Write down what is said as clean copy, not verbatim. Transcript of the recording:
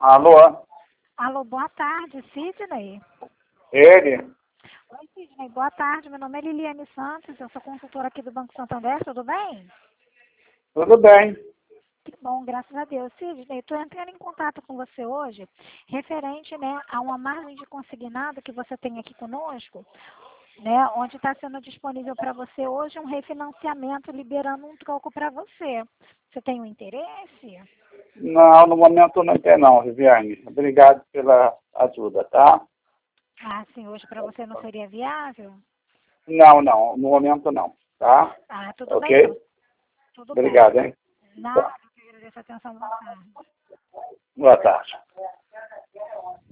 Alô? Alô, boa tarde, Sidney. Ele? Oi, Sidney, boa tarde. Meu nome é Liliane Santos, eu sou consultora aqui do Banco Santander, tudo bem? Tudo bem. Que bom, graças a Deus. Sidney, estou entrando em contato com você hoje, referente, a uma margem de consignado que você tem aqui conosco, onde está sendo disponível para você hoje um refinanciamento, liberando um troco para você. Você tem um interesse? Não, no momento não tem não, Viviane. Obrigado pela ajuda, tá? Ah, sim, hoje para você não seria viável? Não, no momento não, tá? Ah, tudo bem, Ok? então. Tudo bem. Obrigado, hein? Nada, eu que agradeço a atenção. Boa tarde. Boa tarde.